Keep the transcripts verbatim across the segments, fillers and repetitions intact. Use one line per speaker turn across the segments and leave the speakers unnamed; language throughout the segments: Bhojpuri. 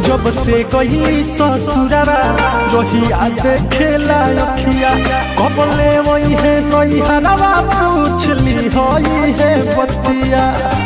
जब से गई ससुरारा रोहिया देखेला अखिया कबले वही है नई हरवा पूछली होई है बतिया।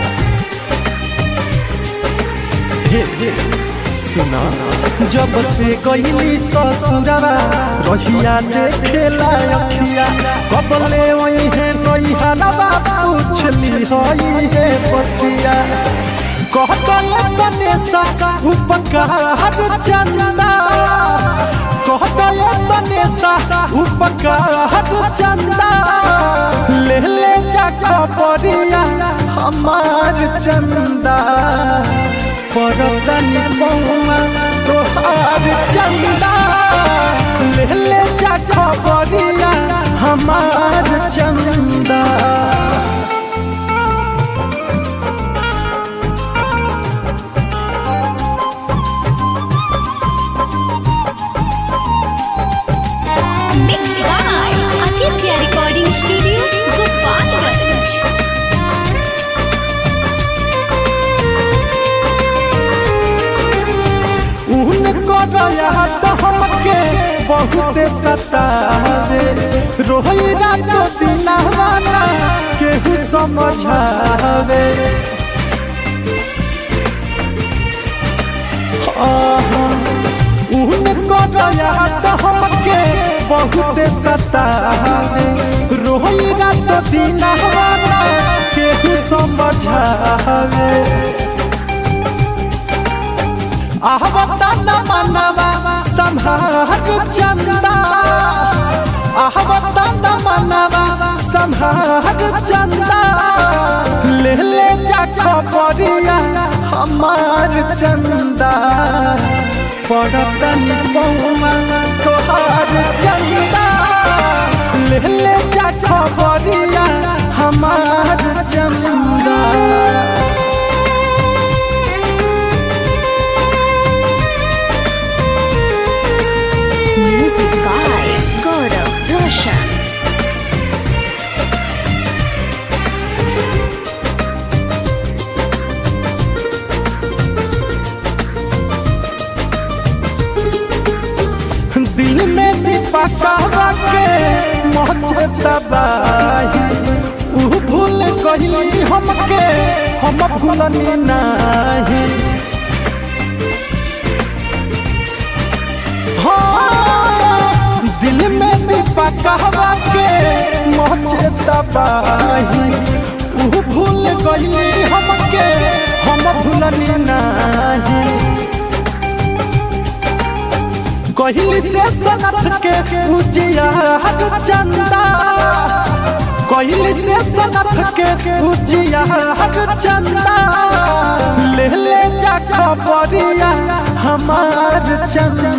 सुना जब से गई ससुरारा रोहिया देखेला अखिया कबले वही है नई हरवा पूछली होई है बतिया। कहता तने सा उपकार चंदा कहता तने सा उपकार चंदा ले ले जा खबरिया हमार चंदा परतनी पौमा तोहार चंदा ले ले जा खबरिया हमार चंदा।
Recording studio Gopalganj.
उनको दया तो हमके बहुत सतावे रोई रात दिनवाना केहू समझावे। उनको दया तो हमके बहुत सतावे रोई रात दिनवाना केहू समझावे। आहवता न मनवा संभाग चंदा आहवता न मनवा संभाग चंदा ले ले जा खबरिया हमार चंदा परतनी पौमा तोहार चंदा ले ले जा खबरिया हमार चंदा।
म्यूजिक बाय गौरव रोशन।
दिल में दीपका के मोचे तबाही उ भूल गइली हमके हम भूलनी नाही। हाँ दिल में दीपका के मोचे तबाही उ भूल गइली हमके हम भूलनी नाही। कहली से सनत के उजिया चंदा कहली से सनत के उजिया चंदा ले ले जा खबरिया हमार चंदा